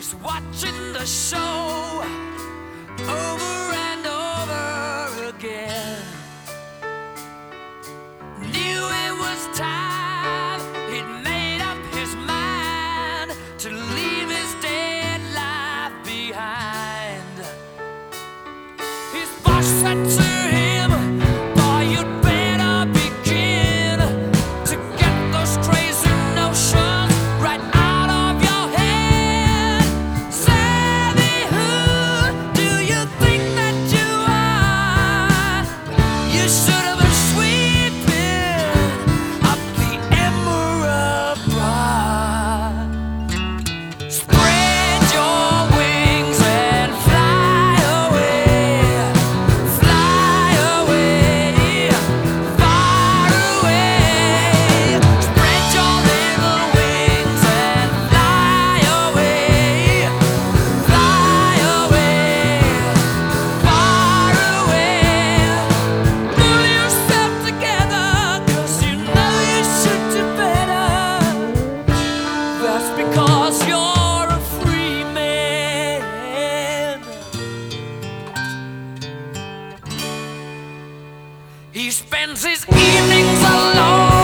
He's watching the show over and over again. Knew it was time, he'd made up his mind to leave his dead life behind. His boss said to him, "Boy, you'd better begin to get those crazy notions right out of your head. Savvy, who do you think that you are? You should have been sweeping up the Emerald Broad. Spread your wings and fly away, far away. Spread your little wings and fly away, far away. Pull yourself together, 'cause you know you should do better. That's because you're a free man." He spends his evenings alone